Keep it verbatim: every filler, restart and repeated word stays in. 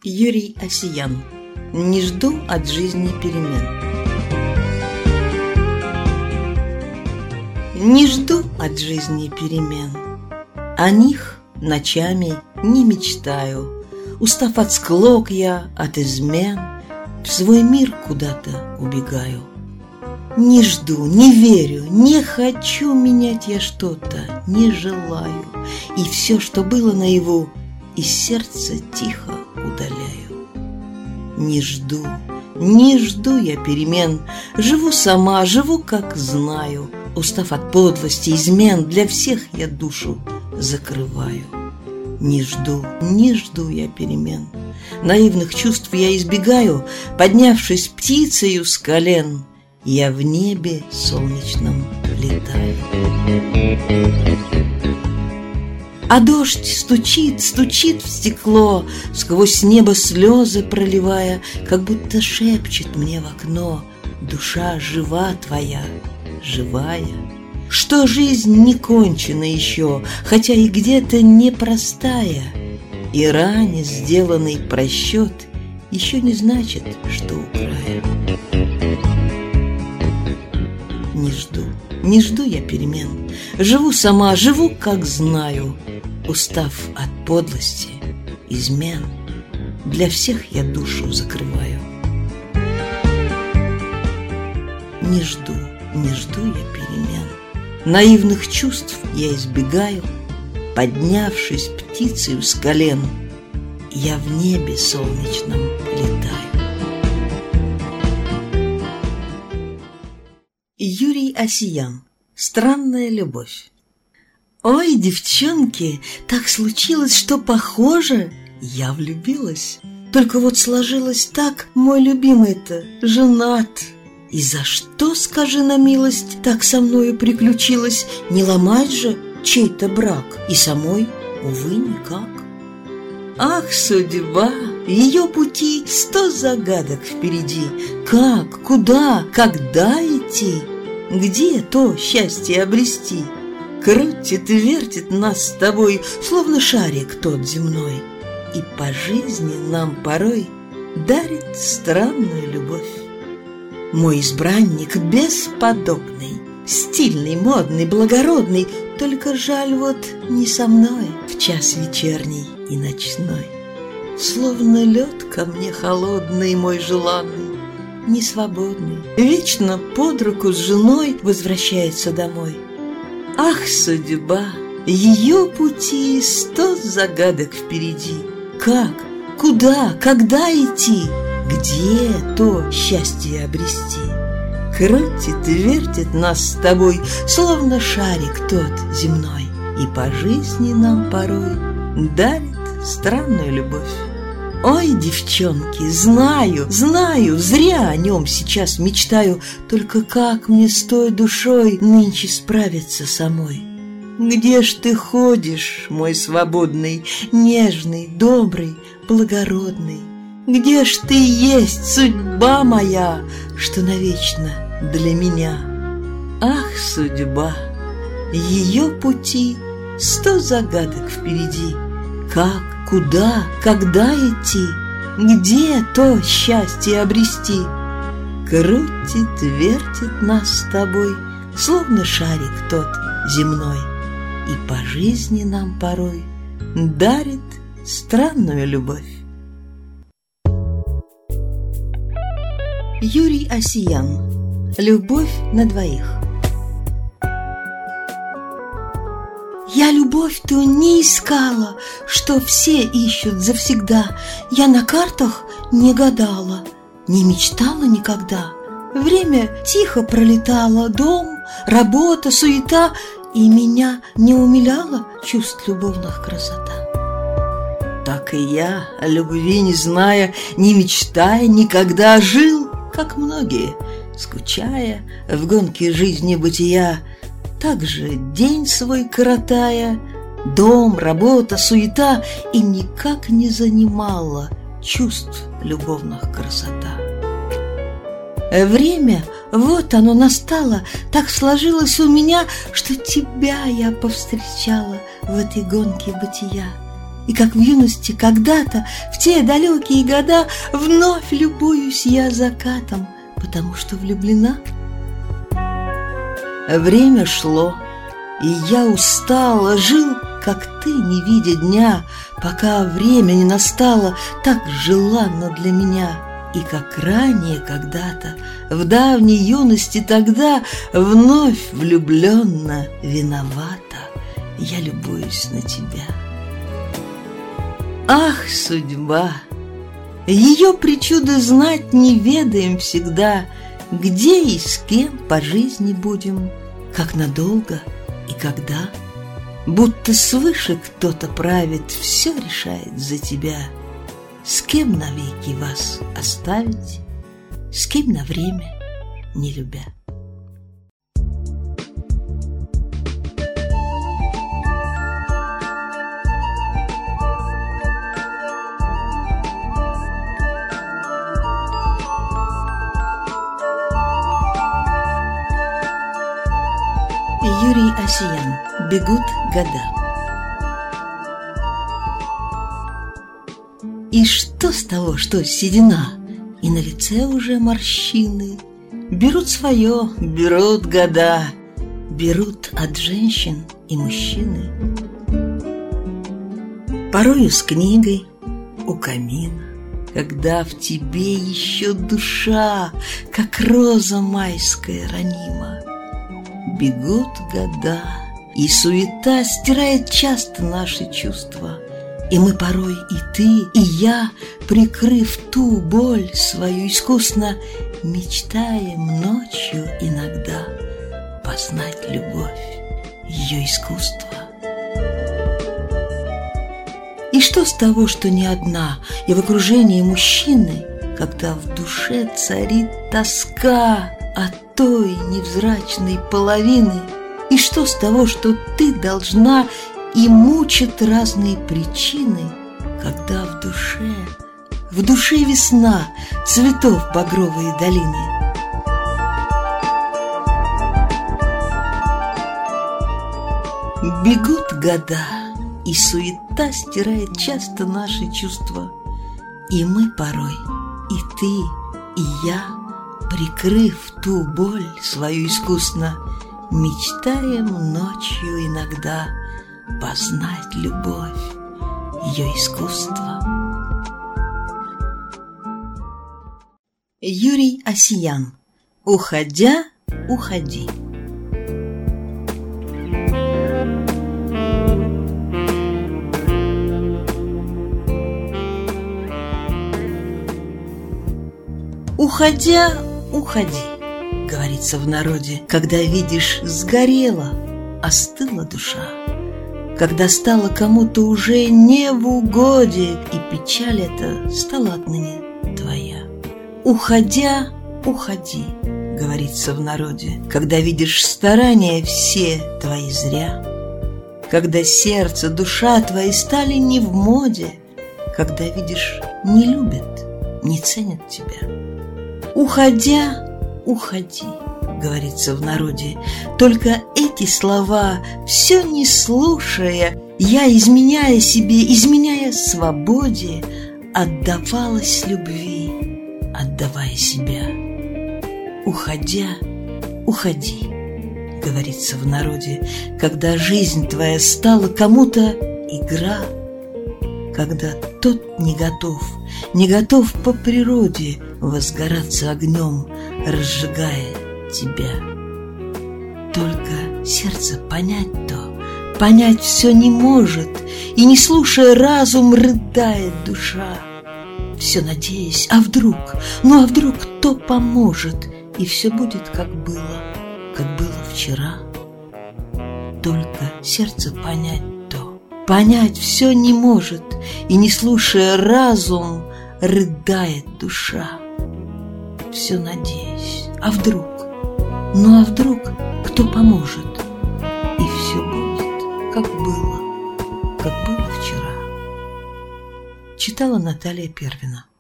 Юрий Осиян. Не жду от жизни перемен. Не жду от жизни перемен, о них ночами не мечтаю. Устав от склок я, от измен, в свой мир куда-то убегаю. Не жду, не верю, не хочу менять я что-то, не желаю. И все, что было наяву, из сердца тихо удаляю. Не жду, не жду я перемен, живу сама, живу как знаю. Устав от подлости, измен, для всех я душу закрываю. Не жду, не жду я перемен, наивных чувств я избегаю. Поднявшись птицею с колен, я в небе солнечном летаю. А дождь стучит, стучит в стекло, сквозь небо слезы проливая, как будто шепчет мне в окно: душа жива твоя, живая. Что жизнь не кончена еще, хотя и где-то непростая, и ранее сделанный просчет еще не значит, что у края. Не жду, не жду я перемен, живу сама, живу как знаю. Устав от подлости, измен, для всех я душу закрываю. Не жду, не жду я перемен, наивных чувств я избегаю. Поднявшись птицею с колен, я в небе солнечном летаю. Юрий Осиян. Странная любовь. Ой, девчонки, так случилось, что, похоже, я влюбилась. Только вот сложилось так, мой любимый-то женат. И за что, скажи на милость, так со мною приключилось? Не ломать же чей-то брак, и самой, увы, никак. Ах, судьба, ее пути сто загадок впереди. Как, куда, когда идти? Где то счастье обрести? Крутит и вертит нас с тобой, словно шарик тот земной, и по жизни нам порой дарит странную любовь. Мой избранник бесподобный, стильный, модный, благородный, только жаль вот не со мной в час вечерний и ночной. Словно лед ко мне холодный, мой желанный, несвободный, вечно под руку с женой возвращается домой. Ах, судьба, ее пути сто загадок впереди. Как, куда, когда идти? Где то счастье обрести? Крутит и вертит нас с тобой, словно шарик тот земной, и по жизни нам порой дарит странную любовь. Ой, девчонки, знаю, знаю, зря о нем сейчас мечтаю, только как мне с той душой нынче справиться самой? Где ж ты ходишь, мой свободный, нежный, добрый, благородный? Где ж ты есть, судьба моя, что навечно для меня? Ах, судьба, ее пути сто загадок впереди. Как, куда, когда идти? Где то счастье обрести? Крутит, вертит нас с тобой, словно шарик тот земной, и по жизни нам порой дарит странную любовь. Юрий Осиян. Любовь на двоих. Я любовь-то не искала, что все ищут завсегда. Я на картах не гадала, не мечтала никогда. Время тихо пролетало, дом, работа, суета, и меня не умиляла чувств любовных красота. Так и я, любви не зная, не мечтая, никогда жил, как многие, скучая в гонке жизни бытия, также день свой коротая, дом, работа, суета, и никак не занимала чувств любовных красота. Время, вот оно настало, так сложилось у меня, что тебя я повстречала в этой гонке бытия. И как в юности когда-то, в те далекие года, вновь любуюсь я закатом, потому что влюблена. Время шло, и я устала, жил, как ты, не видя дня, пока время не настало так желанно для меня. И как ранее когда-то, в давней юности тогда, вновь влюбленно, виновата, я любуюсь на тебя. Ах, судьба! Ее причуды знать не ведаем всегда, где и с кем по жизни будем, как надолго и когда. Будто свыше кто-то правит, все решает за тебя. С кем навеки вас оставить, с кем на время не любя. Юрий Асиян. Бегут года. И что с того, что седина, и на лице уже морщины? Берут свое, берут года, берут от женщин и мужчины. Порою с книгой у камина, когда в тебе еще душа, как роза майская, ранима. Бегут года, и суета стирает часто наши чувства. И мы порой, и ты, и я, прикрыв ту боль свою искусно, мечтаем ночью иногда познать любовь, ее искусство. И что с того, что не одна, и в окружении мужчины, когда в душе царит тоска от той невзрачной половины? И что с того, что ты должна, и мучат разные причины, когда в душе, в душе весна, цветов багровые долины? Бегут года, и суета стирает часто наши чувства. И мы порой, и ты, и я, прикрыв ту боль свою искусно, мечтаем ночью иногда познать любовь, ее искусство. Юрий Асиян. Уходя, уходи. Уходя, уходи, говорится в народе, когда видишь, сгорела, остыла душа, когда стало кому-то уже не в угоде, и печаль эта стала отныне твоя. Уходя, уходи, говорится в народе, когда видишь старания все твои зря, когда сердце, душа твои стали не в моде, когда видишь, не любят, не ценят тебя. Уходя, уходи, говорится в народе, только эти слова, все не слушая, я, изменяя себе, изменяя свободе, отдавалась любви, отдавая себя. Уходя, уходи, говорится в народе, когда жизнь твоя стала кому-то игра, когда тот не готов, не готов по природе возгораться огнем, разжигая тебя. Только сердце понять то, понять все не может, и, не слушая разум, рыдает душа, все надеясь, а вдруг, ну а вдруг кто поможет, и все будет, как было, как было вчера. Только сердце понять то, понять все не может, и, не слушая разум, рыдает душа, все надеясь, а вдруг, ну а вдруг кто поможет, и все будет, как было, как было вчера. Читала Наталья Первина.